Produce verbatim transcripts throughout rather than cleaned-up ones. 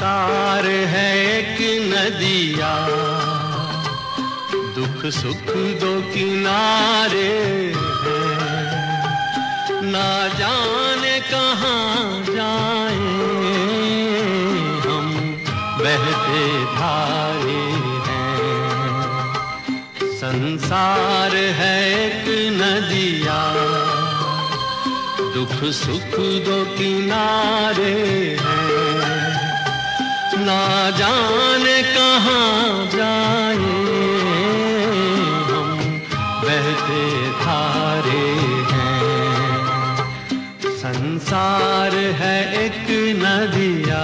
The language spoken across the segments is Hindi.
संसार है एक नदिया, दुख सुख दो किनारे हैं, ना जाने कहाँ जाएं हम बहते धारे हैं। संसार है एक नदिया, दुख सुख दो किनारे हैं, ना जाने कहाँ जाए हम बहते धारे हैं। संसार है एक नदिया।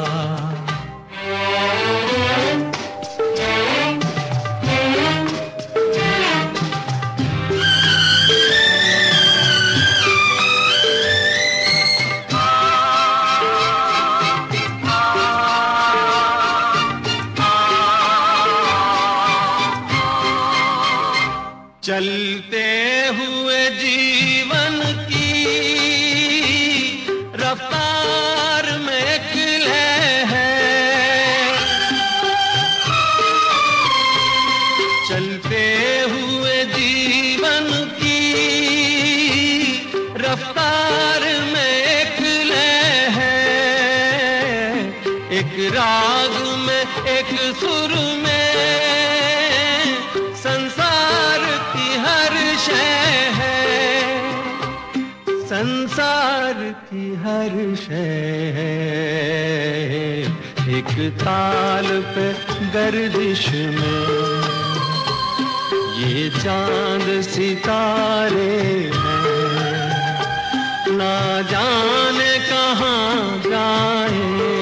चलते हुए जीवन की रफ्तार में एक लय है, चलते हुए जीवन की रफ्तार में एक लय है, एक राग में एक सुर में संसार की हर शय है, संसार की हर शय है। एक ताल पे गर्दिश में ये चांद सितारे हैं, ना जाने कहाँ जाए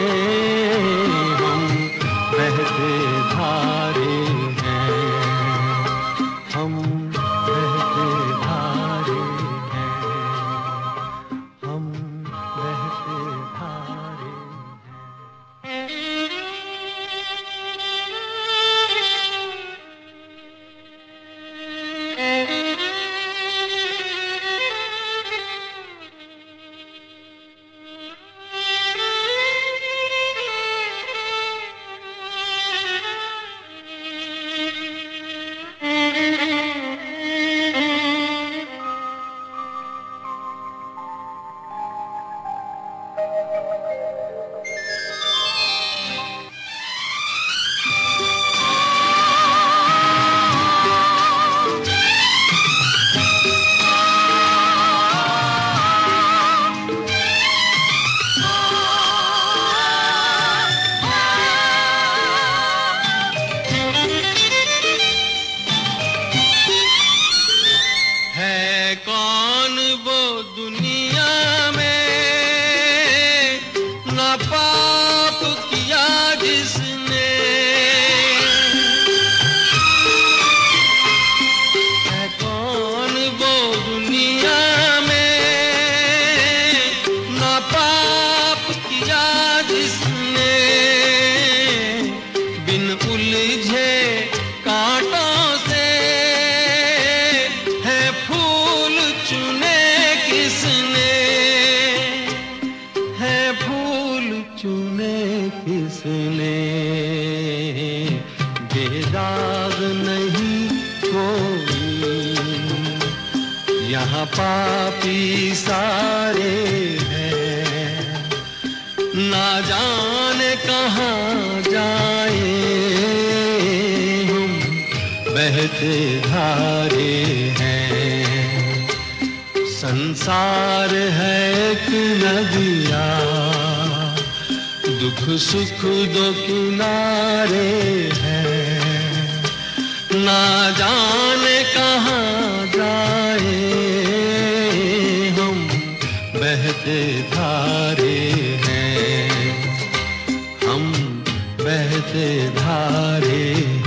हम बहते धारे हैं, हम बहते धारे हैं, हम बहते धारे कौन वो दुनिया में ना पाप किया जिसने, है कौन वो दुनिया में ना पाप किया जिसने, बिन उलझे कांटों से चुने किसने, है फूल चुने किसने, बेदाग नहीं कोई यहाँ पापी सारे हैं, ना जाने कहाँ जाए हम बहते धारे हैं। संसार है एक नदिया, दुख सुख दो किनारे हैं, ना जाने कहाँ जाए हम बहते धारे हैं, हम बहते धारे